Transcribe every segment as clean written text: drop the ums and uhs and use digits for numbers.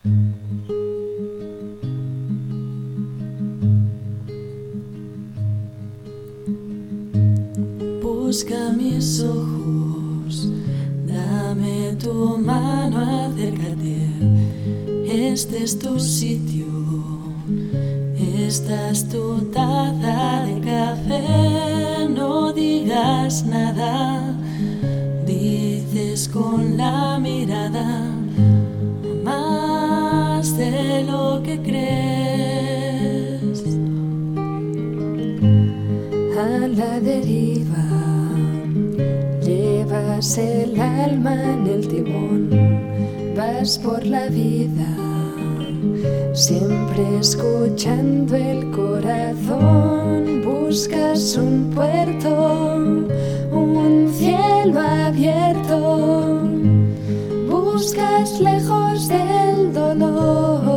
Busca mis ojos, dame tu mano, acércate. Este es tu sitio, esta es tu taza de café. No digas nada, dices con la mirada más de lo que crees. A la deriva, llevas el alma en el timón, vas por la vida, siempre escuchando el corazón. Buscas un puerto, un cielo abierto, buscas lejos del dolor.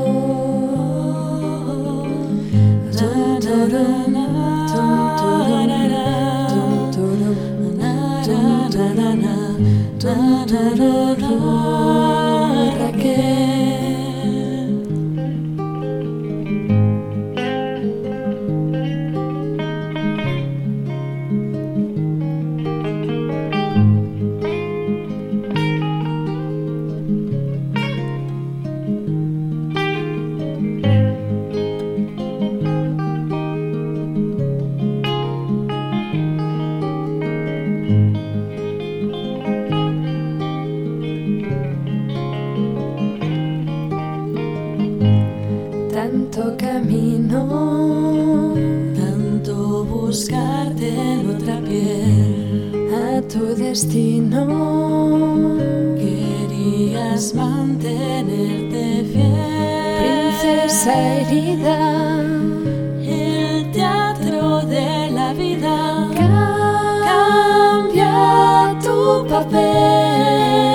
Tanto camino, tanto buscarte en otra piel, a tu destino querías mantenerte fiel. Princesa herida, el teatro de la vida cambia tu papel.